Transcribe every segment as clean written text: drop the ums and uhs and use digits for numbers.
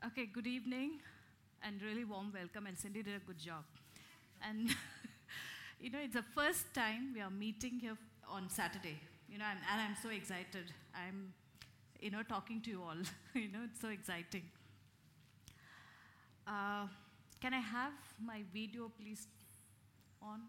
Okay, good evening and really warm welcome, and Cindy did a good job. And it's the first time we are meeting here on Saturday, and I'm so excited. I'm, talking to you all. It's so exciting. Can I have my video, please, on?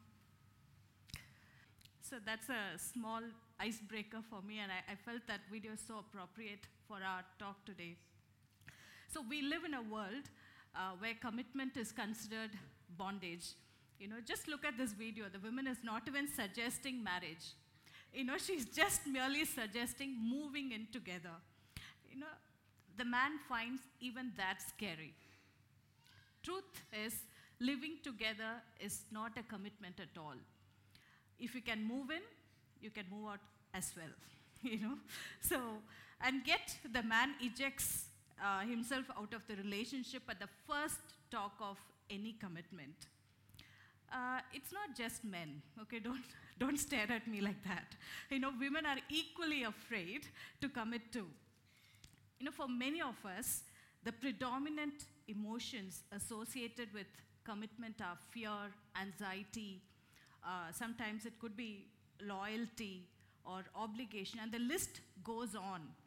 So that's a small icebreaker for me, and I felt that video is so appropriate for our talk today. So we live in a world where commitment is considered bondage. Just look at this video. The woman is not even suggesting marriage. She's just merely suggesting moving in together. The man finds even that scary. Truth is, living together is not a commitment at all. If you can move in, you can move out as well. So, and yet the man ejects himself out of the relationship at the first talk of any commitment. It's not just men, okay? Don't stare at me like that. Women are equally afraid to commit too. For many of us, the predominant emotions associated with commitment are fear, anxiety, sometimes it could be loyalty or obligation, and the list goes on.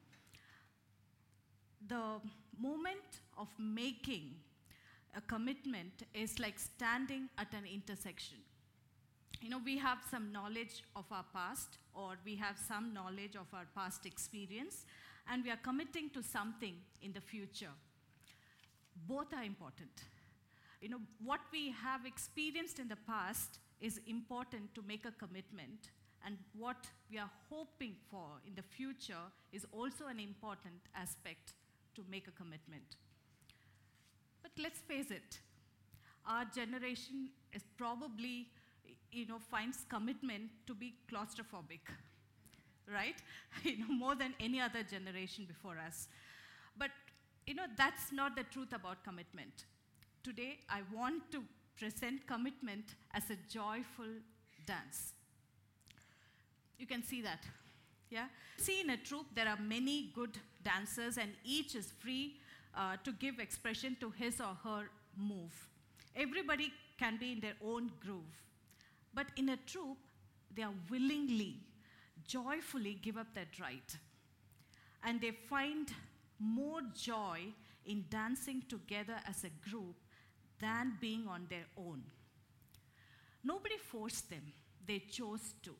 The moment of making a commitment is like standing at an intersection. We have some knowledge of our past, or we have some knowledge of our past experience, and we are committing to something in the future. Both are important. What we have experienced in the past is important to make a commitment, and what we are hoping for in the future is also an important aspect to make a commitment. But let's face it, our generation is probably, finds commitment to be claustrophobic, right? More than any other generation before us. But, that's not the truth about commitment. Today, I want to present commitment as a joyful dance. You can see that. Yeah? See, in a troupe, there are many good dancers, and each is free to give expression to his or her move. Everybody can be in their own groove. But in a troupe, they are willingly, joyfully give up that right. And they find more joy in dancing together as a group than being on their own. Nobody forced them. They chose to.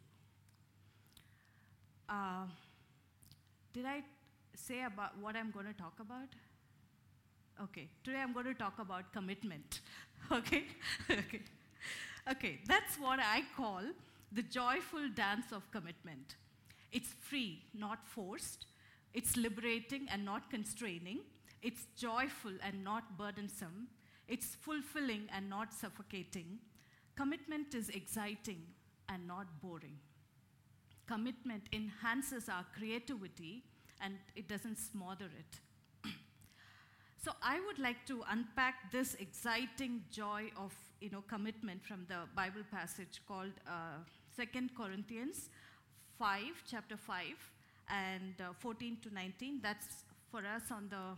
Did I say about what I'm going to talk about? Okay, today I'm going to talk about commitment. Okay? Okay, that's what I call the joyful dance of commitment. It's free, not forced. It's liberating and not constraining. It's joyful and not burdensome. It's fulfilling and not suffocating. Commitment is exciting and not boring. Commitment enhances our creativity, and it doesn't smother it. So I would like to unpack this exciting joy of commitment from the Bible passage called 2 Corinthians 5, chapter 5, and 14 to 19. That's for us on the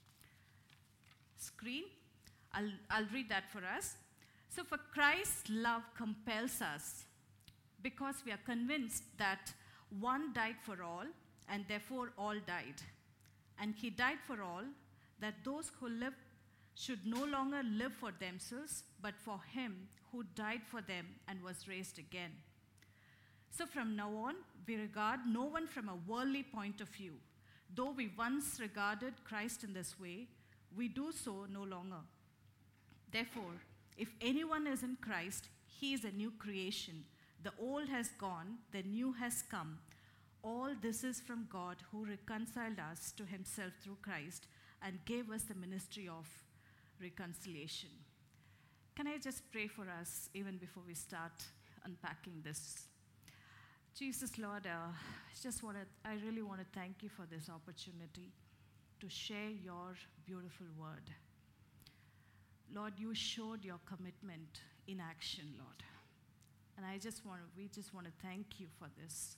screen. I'll read that for us. So, for Christ's love compels us, because we are convinced that one died for all, and therefore all died. And he died for all, that those who live should no longer live for themselves, but for him who died for them and was raised again. So from now on, we regard no one from a worldly point of view. Though we once regarded Christ in this way, we do so no longer. Therefore, if anyone is in Christ, he is a new creation. The old has gone, the new has come. All this is from God, who reconciled us to himself through Christ and gave us the ministry of reconciliation. Can I just pray for us even before we start unpacking this? Jesus, Lord, I really want to thank you for this opportunity to share your beautiful word. Lord, you showed your commitment in action, Lord. And we just want to thank you for this,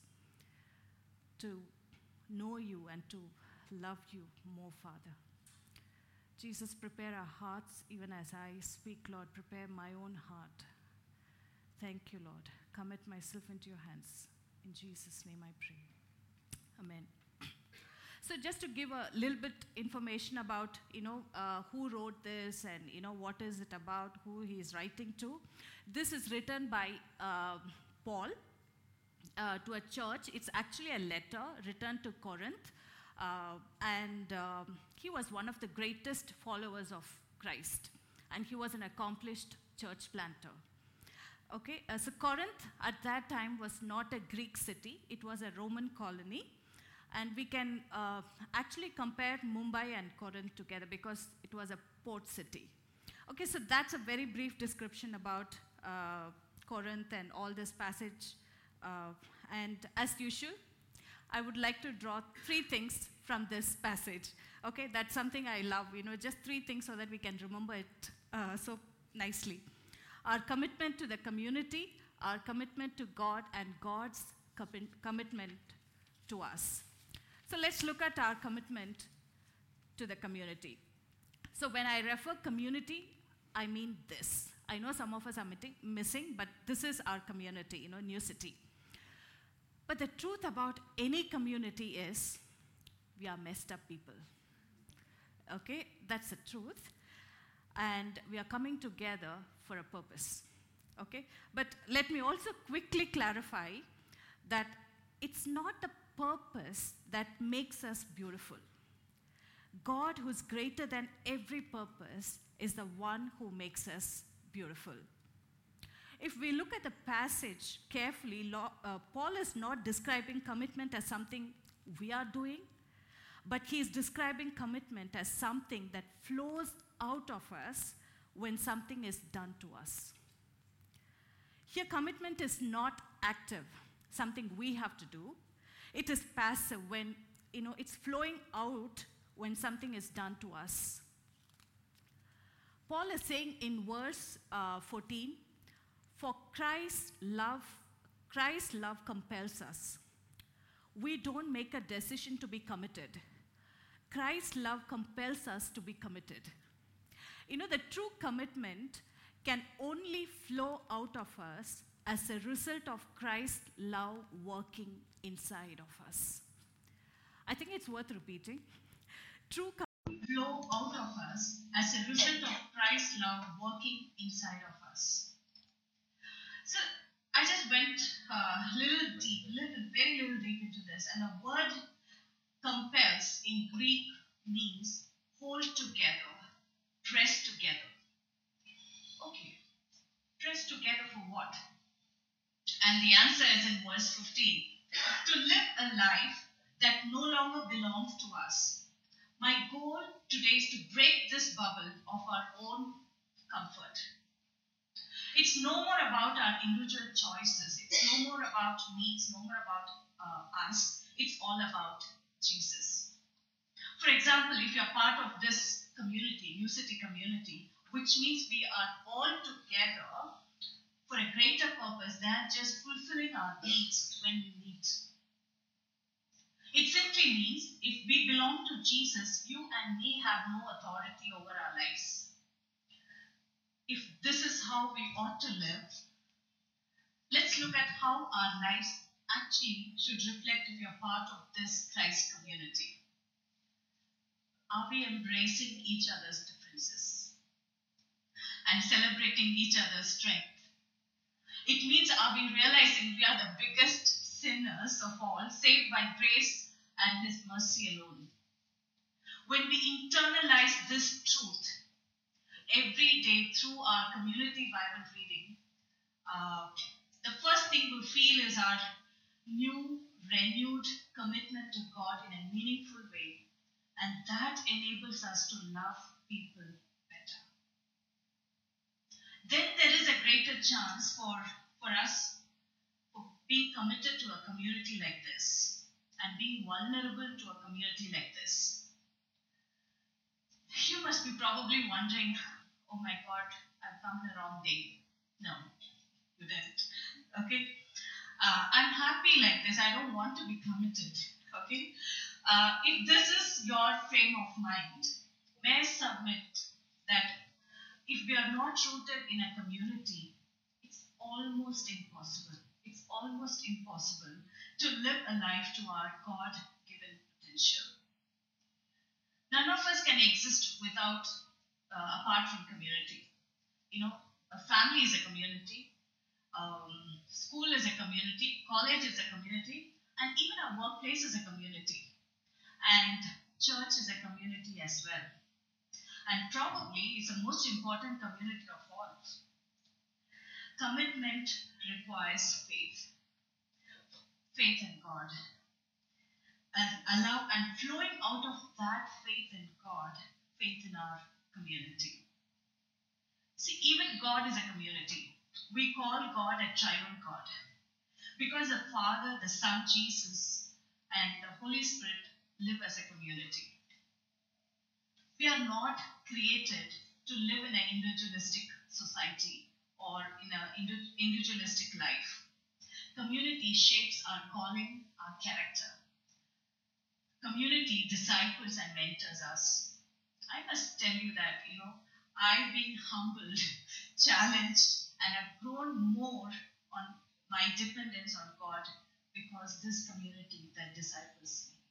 to know you and to love you more, Father. Jesus, prepare our hearts even as I speak, Lord. Prepare my own heart. Thank you, Lord. Commit myself into your hands. In Jesus' name I pray. Amen. So just to give a little bit information about, who wrote this and, what is it about, who he is writing to. This is written by Paul to a church. It's actually a letter written to Corinth. He was one of the greatest followers of Christ. And he was an accomplished church planter. Okay, so Corinth at that time was not a Greek city. It was a Roman colony. And we can actually compare Mumbai and Corinth together because it was a port city. Okay, so that's a very brief description about Corinth and all this passage. And as usual, I would like to draw 3 things from this passage. Okay, that's something I love, just 3 things so that we can remember it so nicely. Our commitment to the community, our commitment to God, and God's commitment to us. So let's look at our commitment to the community. So when I refer community, I mean this. I know some of us are missing, but this is our community, New City. But the truth about any community is we are messed up people. Okay, that's the truth. And we are coming together for a purpose. Okay, but let me also quickly clarify that it's not the purpose that makes us beautiful. God, who's greater than every purpose, is the one who makes us beautiful. If we look at the passage carefully, Paul is not describing commitment as something we are doing, but he is describing commitment as something that flows out of us when something is done to us. Here, commitment is not active, something we have to do. It is passive when, it's flowing out when something is done to us. Paul is saying in verse 14, for Christ's love compels us. We don't make a decision to be committed. Christ's love compels us to be committed. The true commitment can only flow out of us as a result of Christ's love working inside of us. I think it's worth repeating. True commitment flow out of us as a result of Christ's love working inside of us. So I just went very little deep into this, and the word compels in Greek means hold together, press together. Okay, press together for what? And the answer is in verse 15. To live a life that no longer belongs to us. My goal today is to break this bubble of our own comfort. It's no more about our individual choices. It's no more about me. It's no more about us. It's all about Jesus. For example, if you're part of this community, New City community, which means we are all together for a greater purpose than just fulfilling our needs when we meet. It simply means if we belong to Jesus, you and me have no authority over our lives. If this is how we ought to live, let's look at how our lives actually should reflect if we are part of this Christ community. Are we embracing each other's differences and celebrating each other's strength? It means, are we realizing we are the biggest sinners of all, saved by grace and His mercy alone? When we internalize this truth every day through our community Bible reading, the first thing we feel is our new, renewed commitment to God in a meaningful way, and that enables us to love people better. Then there is a greater chance for us for being committed to a community like this and being vulnerable to a community like this. You must be probably wondering, oh my God, I've come the wrong day. No, you didn't. Okay? I'm happy like this. I don't want to be committed. Okay? If this is your frame of mind, may I submit that if we are not rooted in a community, it's almost impossible. It's almost impossible to live a life to our God given potential. None of us can exist without, apart from community. A family is a community, school is a community, college is a community, and even our workplace is a community. And church is a community as well. And probably it's the most important community of all. Commitment requires faith. Faith in God. And flowing out of that faith in God, faith in our community. See, even God is a community. We call God a triune God. Because the Father, the Son, Jesus, and the Holy Spirit live as a community. We are not created to live in an individualistic society or in an individualistic life. Community shapes our calling, our character. Community disciples and mentors us. I must tell you that, I've been humbled, challenged, and have grown more on my dependence on God because this community that disciples me.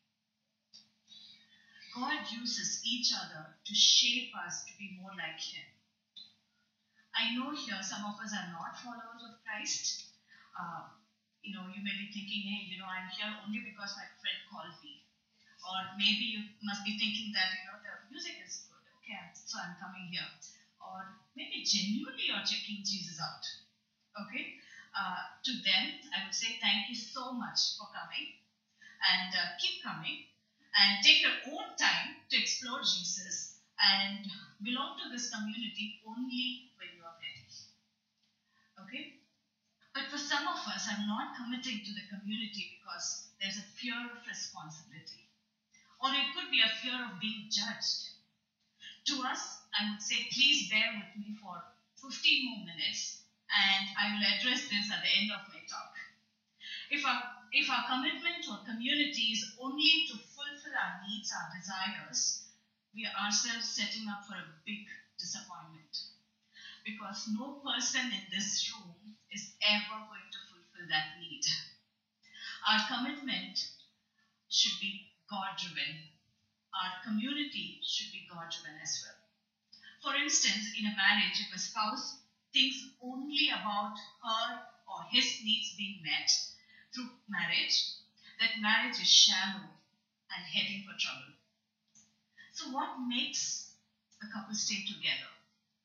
God uses each other to shape us to be more like Him. I know here some of us are not followers of Christ. You may be thinking, hey, I'm here only because my friend called me. Or maybe you must be thinking that, the music is good. Okay, so I'm coming here. Or maybe genuinely you're checking Jesus out. Okay? To them, I would say thank you so much for coming. And keep coming. And take your own time to explore Jesus. And belong to this community only when you are ready. Okay? But for some of us, I'm not committing to the community because there's a fear of responsibility. Or it could be a fear of being judged. To us, I would say, please bear with me for 15 more minutes and I will address this at the end of my talk. If our commitment to a community is only to fulfill our needs, our desires, we are ourselves setting up for a big disappointment. Because no person in this room is ever going to fulfill that need. Our commitment should be God-driven. Our community should be God-driven as well. For instance, in a marriage, if a spouse thinks only about her or his needs being met through marriage, that marriage is shallow and heading for trouble. So what makes a couple stay together?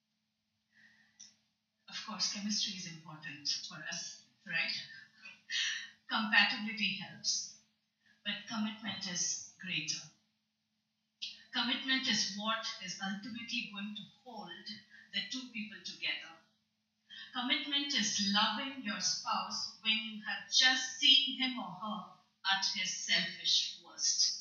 Of course, chemistry is important for us, right? Compatibility helps, but commitment is greater. Commitment is what is ultimately going to hold the two people together. Commitment is loving your spouse when you have just seen him or her at his selfish worst.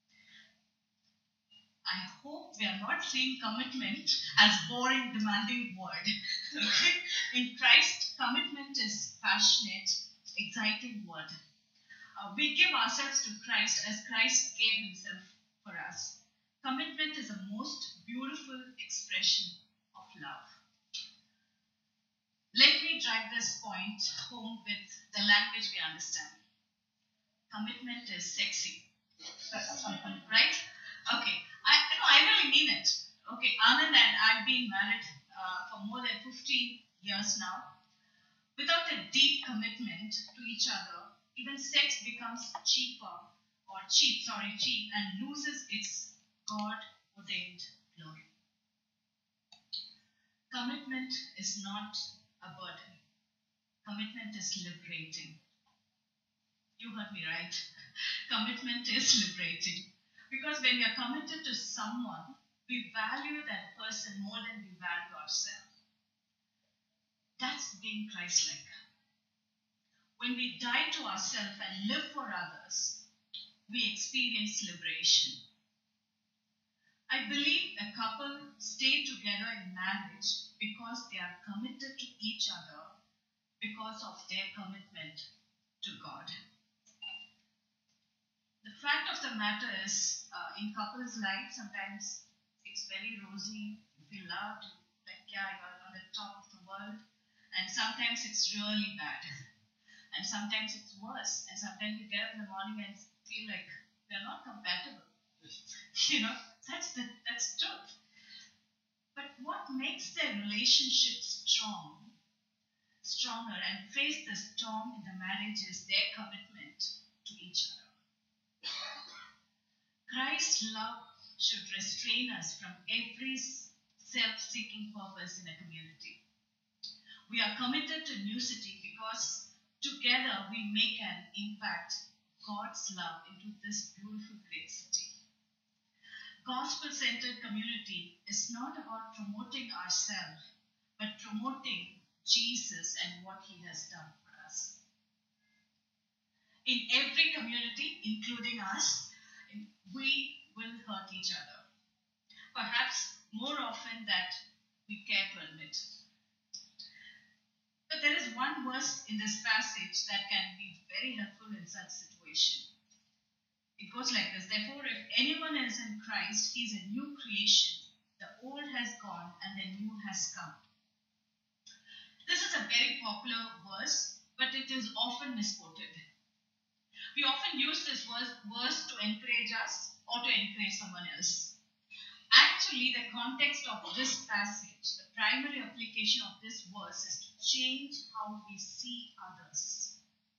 I hope we are not seeing commitment as boring, demanding word. Okay? In Christ, commitment is passionate, exciting word. We give ourselves to Christ as Christ gave himself for us. Commitment is the most beautiful expression of love. Let me drive this point home with the language we understand. Commitment is sexy. Right? Okay. I really mean it. Okay, Anand and I've been married for more than 15 years now. Without a deep commitment to each other, even sex becomes cheap and loses its God-ordained glory. Commitment is not a burden. Commitment is liberating. You heard me right. Commitment is liberating. Because when we are committed to someone, we value that person more than we value ourselves. That's being Christ-like. When we die to ourselves and live for others, we experience liberation. I believe a couple stay together in marriage because they are committed to each other because of their commitment to God. The fact of the matter is, in couples' life, sometimes it it's very rosy, you feel loved, like, yeah, you're on the top of the world. And sometimes it's really bad. And sometimes it's worse. And sometimes you get up in the morning and feel like we're not compatible. You know, that's truth. But what makes their relationship stronger, and face the storm in the marriage is their commitment to each other. Christ's love should restrain us from every self-seeking purpose in a community. We are committed to New City because together we make an impact, God's love into this beautiful great city. Gospel-centered community is not about promoting ourselves, but promoting Jesus and what he has done for us. In every community, including us, we will hurt each other. Perhaps more often than we care to admit. But there is one verse in this passage that can be very helpful in such situation. It goes like this: therefore, if anyone is in Christ, he is a new creation. The old has gone and the new has come. This is a very popular verse, but it is often misquoted. We often use this verse to encourage us or to encourage someone else. Actually, the context of this passage, the primary application of this verse, is to change how we see others.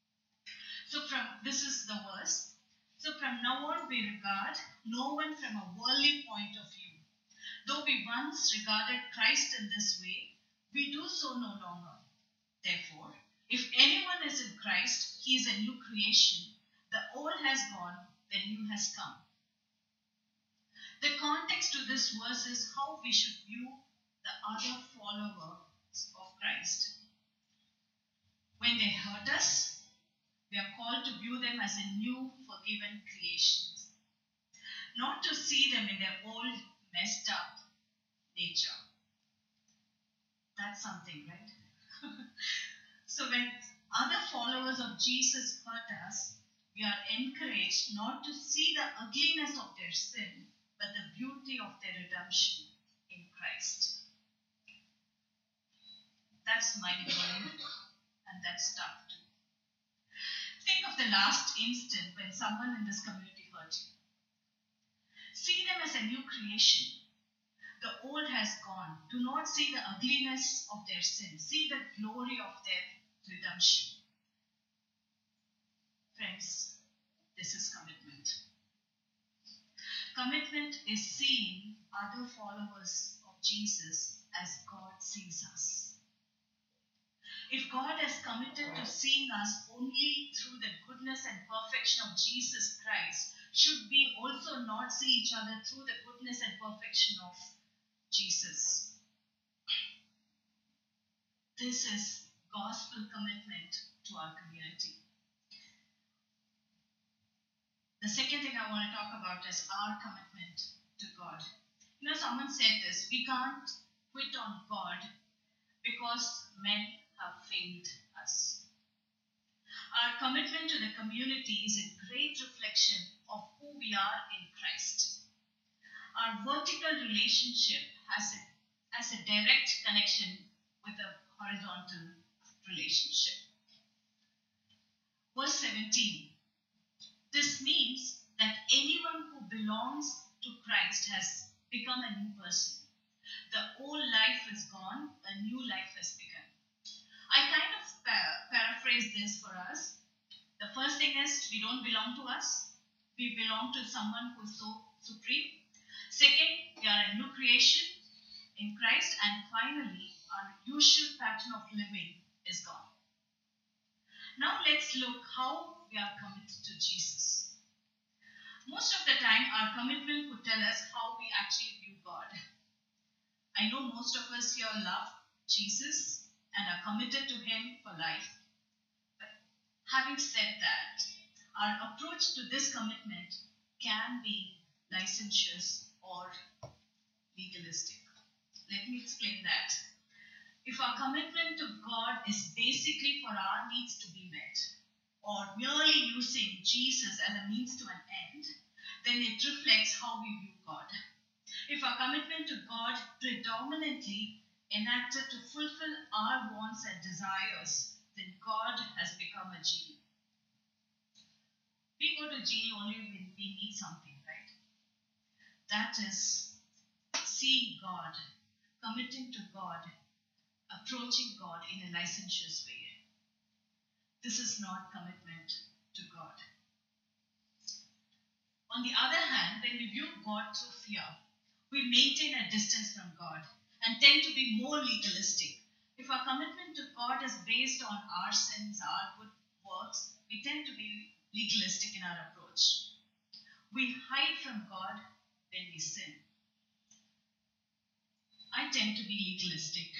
This is the verse. So from now on, we regard no one from a worldly point of view. Though we once regarded Christ in this way, we do so no longer. Therefore, if anyone is in Christ, he is a new creation. The old has gone, the new has come. The context to this verse is how we should view the other followers of Christ. When they hurt us, we are called to view them as a new, forgiven creations, not to see them in their old, messed up nature. That's something, right? So when other followers of Jesus hurt us, we are encouraged not to see the ugliness of their sin, but the beauty of their redemption in Christ. That's mind-blowing, and that's tough too. Think of the last instant when someone in this community hurt you. See them as a new creation. The old has gone. Do not see the ugliness of their sin. See the glory of their redemption. Friends, this is commitment. Commitment is seeing other followers of Jesus as God sees us. If God has committed to seeing us only through the goodness and perfection of Jesus Christ, should we also not see each other through the goodness and perfection of Jesus? This is gospel commitment to our community. The second thing I want to talk about is our commitment to God. You know, someone said this: we can't quit on God because men have failed us. Our commitment to the community is a great reflection of who we are in Christ. Our vertical relationship has a direct connection with a horizontal relationship. Verse 17. This means that anyone who belongs to Christ has become a new person. The old life is gone, a new life has begun. I kind of paraphrase this for us. The first thing is, we don't belong to us. We belong to someone who is so supreme. Second, we are a new creation in Christ. And finally, our usual pattern of living is gone. Now let's look how we are committed to Jesus. Most of the time, our commitment would tell us how we actually view God. I know most of us here love Jesus and are committed to him for life. But having said that, our approach to this commitment can be licentious or legalistic. Let me explain that. If our commitment to God is basically for our needs to be met, or merely using Jesus as a means to an end, then it reflects how we view God. If our commitment to God predominantly enacted to fulfill our wants and desires, then God has become a genie. We go to genie only when we need something, right? That is seeing God, committing to God, approaching God in a licentious way. This is not commitment to God. On the other hand, when we view God through fear, we maintain a distance from God and tend to be more legalistic. If our commitment to God is based on our sins, our good works, we tend to be legalistic in our approach. We hide from God when we sin. I tend to be legalistic.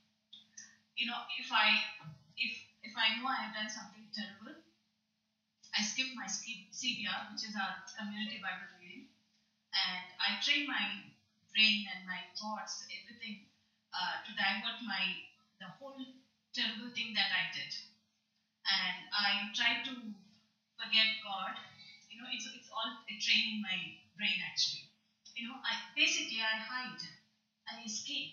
If I know I have done something terrible, I skip my CBR, which is our community Bible reading, and I train my brain and my thoughts, everything, to divert the whole terrible thing that I did. And I try to forget God. It's all training my brain actually. I hide, I escape.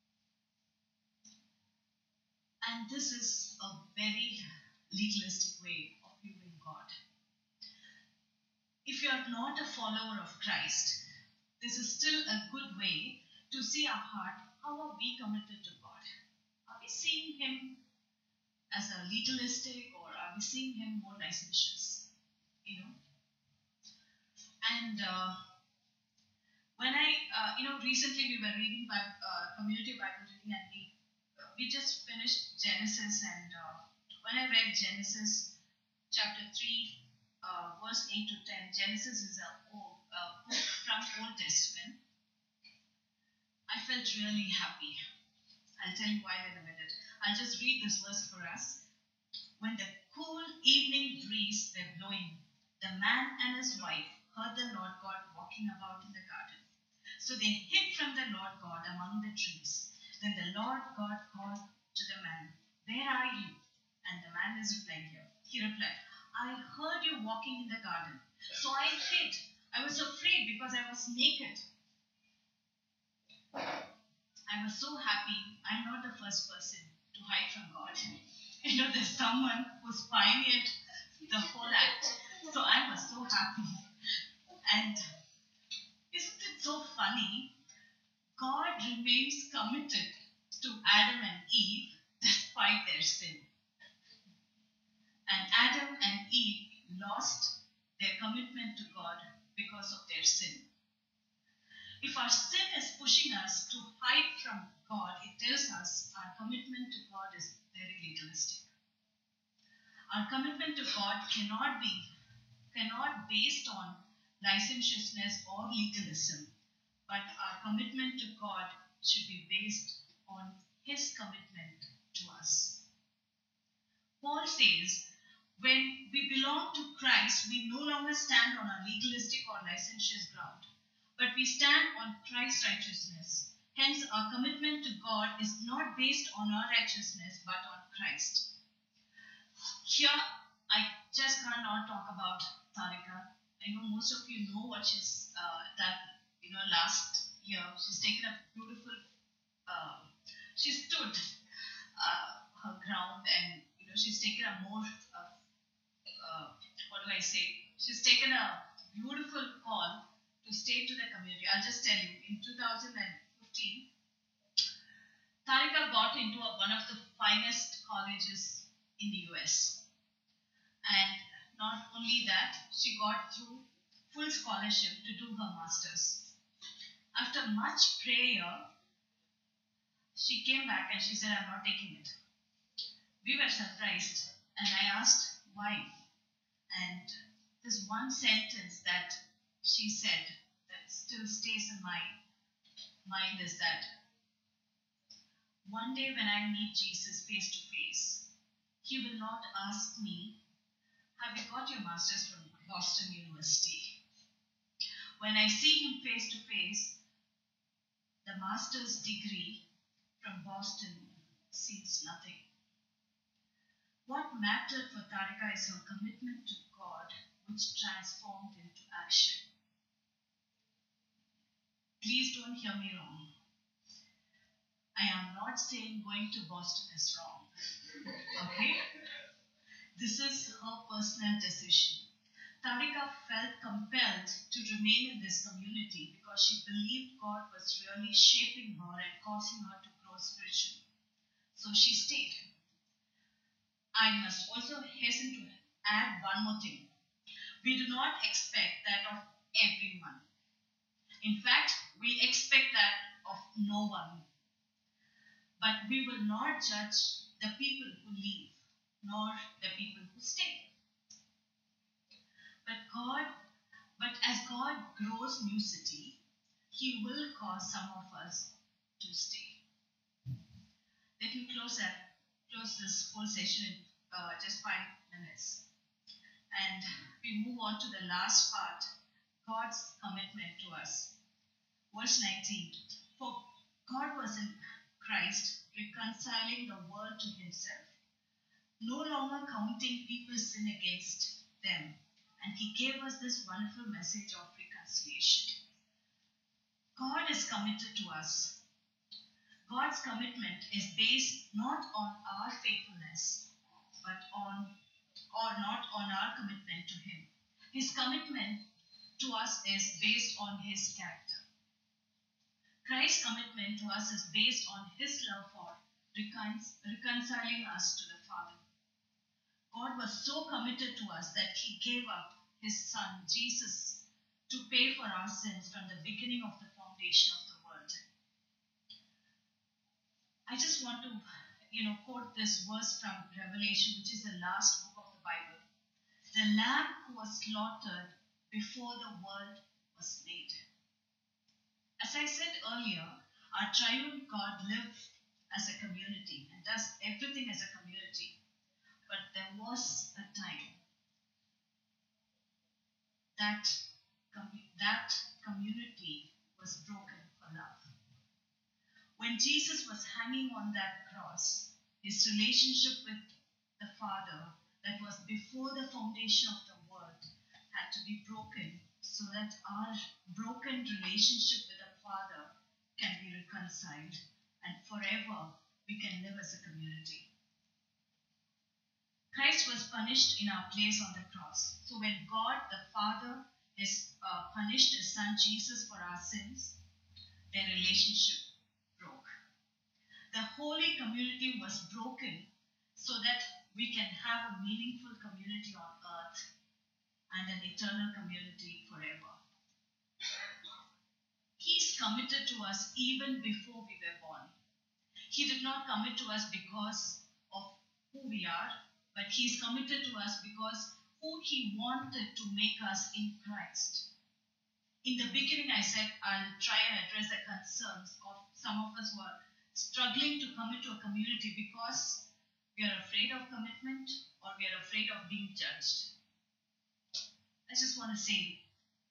And this is a very legalistic way of viewing God. If you are not a follower of Christ, this is still a good way to see our heart. How are we committed to God? Are we seeing Him as a legalistic, or are we seeing Him more licentious? And when recently we were reading community Bible reading, and we just finished Genesis, and when I read Genesis chapter 3, verse 8 to 10, Genesis is a book from Old Testament. I felt really happy. I'll tell you why in a minute. I'll just read this verse for us. When the cool evening breeze were blowing, the man and his wife heard the Lord God walking about in the garden. So they hid from the Lord God among the trees. Then the Lord God called to the man, "Where are you?" And the man is replying here. He replied, "I heard you walking in the garden, so I hid. I was afraid because I was naked." I was so happy. I'm not the first person to hide from God. There's someone who's pioneered the whole act. So I was so happy. And isn't it so funny? God remains committed to Adam and Eve despite their sin. And Adam and Eve lost their commitment to God because of their sin. If our sin is pushing us to hide from God, it tells us our commitment to God is very legalistic. Our commitment to God cannot based on licentiousness or legalism, but our commitment to God should be based on His commitment to us. Paul says, when we belong to Christ, we no longer stand on a legalistic or licentious ground, but we stand on Christ's righteousness. Hence, our commitment to God is not based on our righteousness, but on Christ. Here, I just cannot talk about Tarika. I know most of you know what she's done. Last year she's taken a beautiful. She stood her ground, and she's taken a more. What do I say? She's taken a beautiful call to stay to the community. I'll just tell you. In 2015, Tarika got into one of the finest colleges in the US. And not only that, she got through full scholarship to do her master's. After much prayer, she came back and she said, "I'm not taking it." We were surprised, and I asked why. And this one sentence that she said that still stays in my mind is that one day when I meet Jesus face to face, He will not ask me, "Have you got your master's from Boston University?" When I see Him face to face, the master's degree from Boston seems nothing. What mattered for Tarika is her commitment to God, which transformed into action. Please don't hear me wrong. I am not saying going to Boston is wrong. Okay? This is her personal decision. Tarika felt compelled to remain in this community because she believed God was really shaping her and causing her to grow spiritually. So she stayed. I must also hasten to add one more thing. We do not expect that of everyone. In fact, we expect that of no one. But we will not judge the people who leave, nor the people who stay. But as God grows New City, He will cause some of us to stay. Let me close this whole session in just 5 minutes. And we move on to the last part, God's commitment to us. Verse 19. For God was in Christ reconciling the world to Himself, no longer counting people's sin against them. And He gave us this wonderful message of reconciliation. God is committed to us. God's commitment is based not on our faithfulness, but not on our commitment to Him. His commitment to us is based on His character. Christ's commitment to us is based on His love for reconciling us to the Father. God was so committed to us that He gave up His Son, Jesus, to pay for our sins from the beginning of the foundation of the world. I just want to, quote this verse from Revelation, which is the last book of the Bible. The Lamb who was slaughtered before the world was made. As I said earlier, our triune God lives as a community and does everything as a community. But there was a time that community was broken for love. When Jesus was hanging on that cross, his relationship with the Father that was before the foundation of the world had to be broken so that our broken relationship with the Father can be reconciled and forever we can live as a community. Christ was punished in our place on the cross. So when God the Father punished His Son Jesus for our sins, their relationship broke. The holy community was broken so that we can have a meaningful community on earth and an eternal community forever. He's committed to us even before we were born. He did not commit to us because of who we are, but He's committed to us because who He wanted to make us in Christ. In the beginning, I said I'll try and address the concerns of some of us who are struggling to commit to a community because we are afraid of commitment or we are afraid of being judged. I just want to say,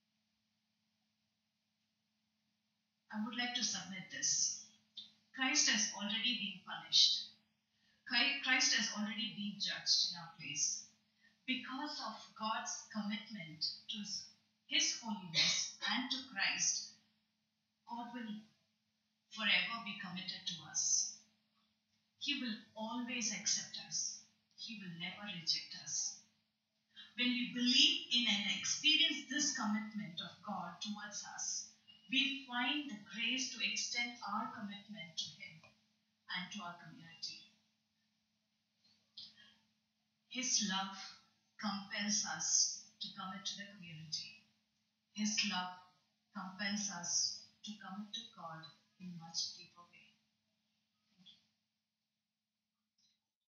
I would like to submit this. Christ has already been punished. Christ has already been judged in our place. Because of God's commitment to His holiness and to Christ, God will forever be committed to us. He will always accept us. He will never reject us. When we believe in and experience this commitment of God towards us, we find the grace to extend our commitment to Him and to our community. His love compels us to commit to the community. His love compels us to commit to God in much deeper way.